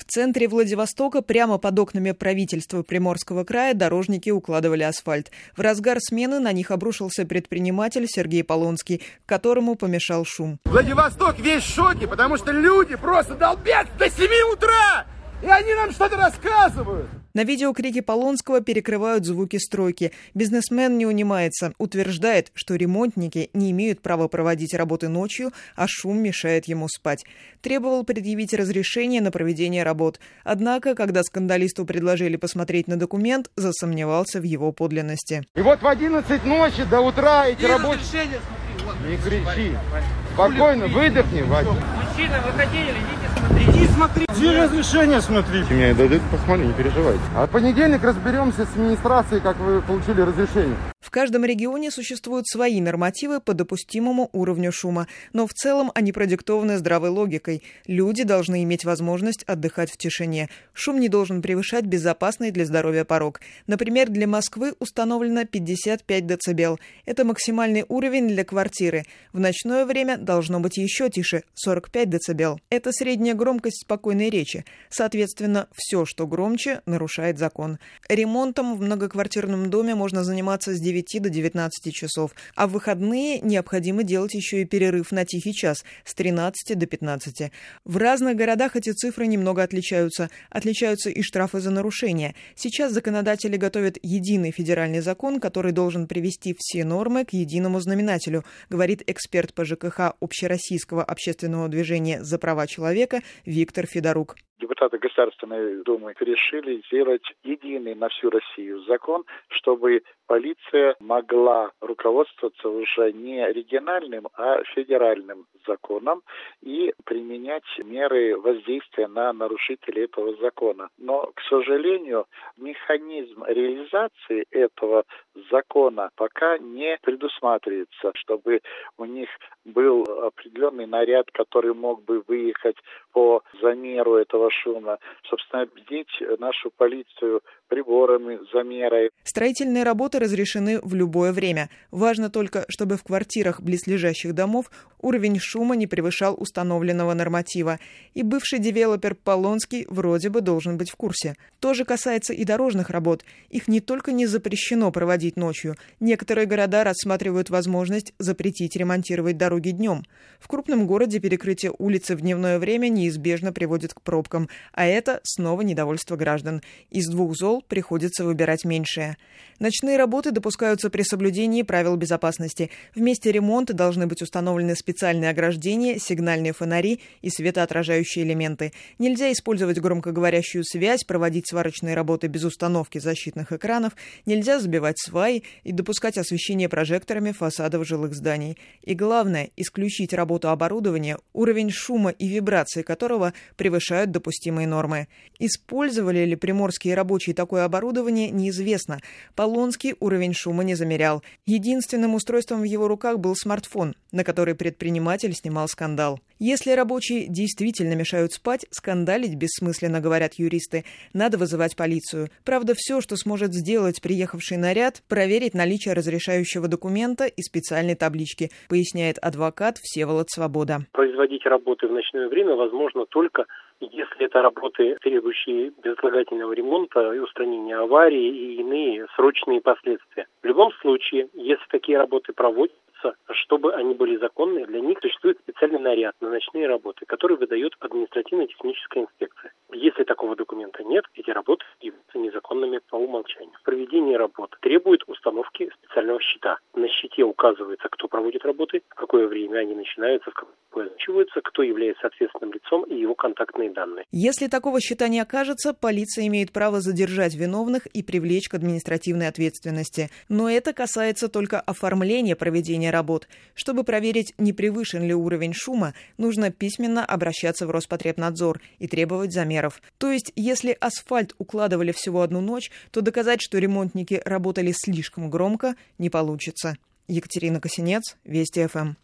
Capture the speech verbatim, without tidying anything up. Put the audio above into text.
центре Владивостока прямо под окнами правительства Приморского края дорожники укладывали асфальт. В разгар смены на них обрушился предприниматель Сергей Полонский, которому помешал шум. Владивосток весь в шоке, потому что люди просто долбят до семи утра, и они нам что-то рассказывают. На видео крики Полонского перекрывают звуки стройки. Бизнесмен не унимается, утверждает, что ремонтники не имеют права проводить работы ночью, а шум мешает ему спать. Требовал предъявить разрешение на проведение работ. Однако, когда скандалисту предложили посмотреть на документ, засомневался в его подлинности. И вот в одиннадцать ночи до утра эти рабочие... Разрешение, смотри, вот. Не кричи. Спокойно, выдохни, Вадим. Мужчина, вы хотели, идите смотрите. Иди смотри. Где разрешение смотрите? Меня дадут, посмотри, не переживайте. А в понедельник разберемся с администрацией, как вы получили разрешение. В каждом регионе существуют свои нормативы по допустимому уровню шума, но в целом они продиктованы здравой логикой. Люди должны иметь возможность отдыхать в тишине. Шум не должен превышать безопасный для здоровья порог. Например, для Москвы установлено пятьдесят пять децибел. Это максимальный уровень для квартиры. В ночное время должно быть еще тише – сорок пять децибел. Это средняя громкость спокойной речи. Соответственно, все, что громче, нарушает закон. Ремонтом в многоквартирном доме можно заниматься с девяти до девятнадцати часов, а в выходные необходимо делать еще и перерыв на тихий час с тринадцати до пятнадцати. В разных городах эти цифры немного отличаются. Отличаются и штрафы за нарушения. Сейчас законодатели готовят единый федеральный закон, который должен привести все нормы к единому знаменателю, говорит эксперт по ЖКХ Общероссийского общественного движения «За права человека» Виктор Федорук. Депутаты Государственной Думы решили сделать единый на всю Россию закон, чтобы полиция могла руководствоваться уже не региональным, а федеральным законом и применять меры воздействия на нарушителей этого закона. Но, к сожалению, механизм реализации этого закона пока не предусматривается, чтобы у них был определенный наряд, который мог бы выехать по замеру этого шума, собственно, бдить нашу полицию приборами, замерой. Строительные работы разрешены в любое время. Важно только, чтобы в квартирах близлежащих домов уровень шума не превышал установленного норматива. И бывший девелопер Полонский вроде бы должен быть в курсе. То же касается и дорожных работ. Их не только не запрещено проводить ночью. Некоторые города рассматривают возможность запретить ремонтировать дороги днем. В крупном городе перекрытие улицы в дневное время неизбежно приводит к пробкам. А это снова недовольство граждан. Из двух зол приходится выбирать меньшее. Ночные работы допускаются при соблюдении правил безопасности. В месте ремонта должны быть установлены специальные ограждения, сигнальные фонари и светоотражающие элементы. Нельзя использовать громкоговорящую связь, проводить сварочные работы без установки защитных экранов, нельзя забивать сваи и допускать освещение прожекторами фасадов жилых зданий. И главное – исключить работу оборудования, уровень шума и вибрации которого превышают допустимые нормы. Использовали ли приморские рабочие такое оборудование, неизвестно. Полонский уровень шума не замерял. Единственным устройством в его руках был смартфон, на который предприниматель снимал скандал. Если рабочие действительно мешают спать, скандалить бессмысленно, говорят юристы. Надо вызывать полицию. Правда, все, что сможет сделать приехавший наряд, проверить наличие разрешающего документа и специальной таблички, поясняет адвокат Всеволод Свобода. Производить работы в ночное время возможно только если это работы, требующие безотлагательного ремонта и устранения аварии и иные срочные последствия. В любом случае, если такие работы проводятся, чтобы они были законные, для них существует специальный наряд на ночные работы, который выдает административно-техническая инспекция. Если такого документа нет, эти работы являются незаконными по умолчанию. Проведение работ требует установки специального щита. На щите указывается, кто проводит работы, в какое время они начинаются, в какое заканчиваются, кто является ответственным лицом и его контактные данные. Если такого щита не окажется, полиция имеет право задержать виновных и привлечь к административной ответственности. Но это касается только оформления проведения работ. Чтобы проверить, не превышен ли уровень шума, нужно письменно обращаться в Роспотребнадзор и требовать замеров. То есть, если асфальт укладывали всего одну ночь, то доказать, что ремонтники работали слишком громко, не получится. Екатерина Косинец, Вести ФМ.